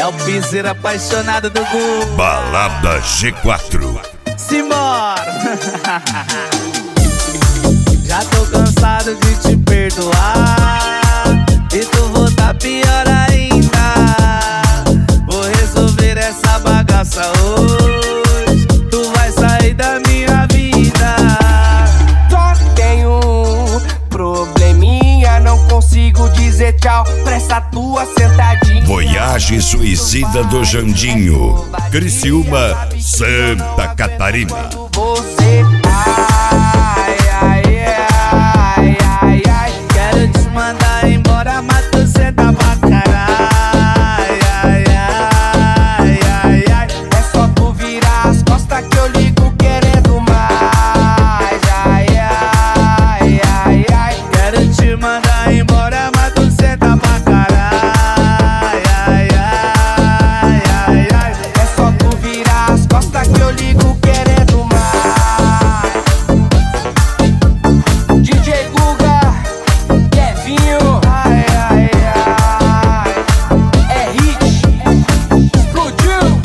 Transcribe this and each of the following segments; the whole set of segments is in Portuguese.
o piseiro apaixonado do Gu. Balada G4. Simbora! Já tô cansado de te perdoar e tu voltar pior ainda. Vou resolver essa bagaça hoje. Tu vai sair da minha vida. Só tenho um probleminha, não consigo dizer tchau pra essa tua sentadinha. Voyage Suicida do Jandinho, Criciúma, Santa Catarina. Você, ai, ai, ai, ai, ai. Quero te mandar embora, mas tu senta pra caralho. Ai, ai, ai, ai. É só tu virar as costas que eu ligo querendo mais. Ai, ai, ai, ai. Quero te mandar embora, mas tu senta pra caralho. Ai, ai, ai, ai. É só tu virar as costas que eu ligo querendo mais. DJ Guga, Kevinho, ai, ai, ai. É hit, explodiu.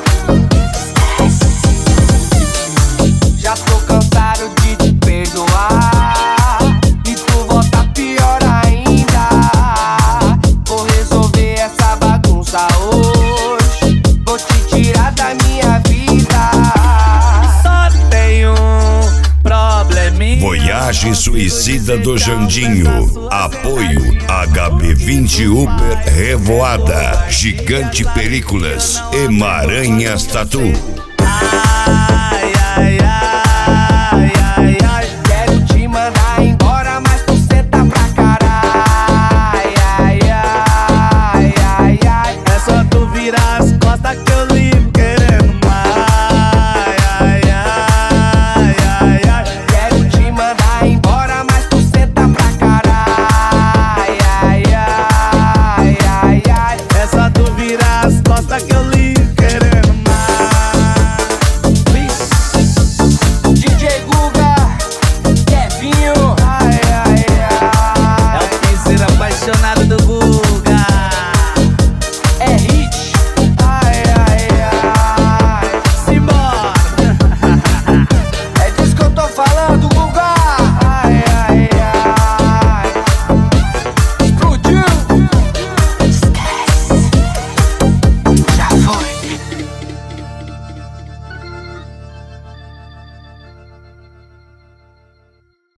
Já tô cansado de te perdoar e tu volta pior ainda. Vou resolver essa bagunça hoje. Vou te tirar da minha vida. Só tenho um probleminha. Voyage Suicida do Jandinho. Apoio HB20 Uber Revoada, Gigante Películas e Maranhas Tatu. Ah,